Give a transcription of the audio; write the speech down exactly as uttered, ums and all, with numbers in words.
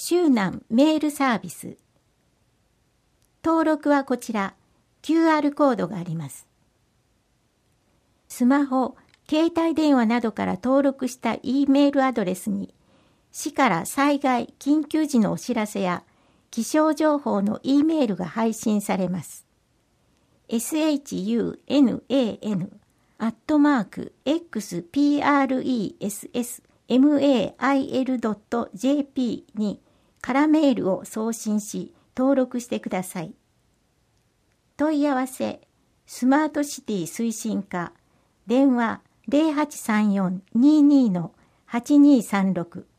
周南メールサービス。登録はこちら、キューアール コードがあります。スマホ、携帯電話などから登録した E メールアドレスに、市から災害・緊急時のお知らせや気象情報の E メールが配信されます。shunnan アットマーク エックスプレッシュメール ドット ジェーピー に空メールを送信し登録してください。問い合わせスマートシティ推進課電話 ゼロはちさんよん にーにー はちにーさんろく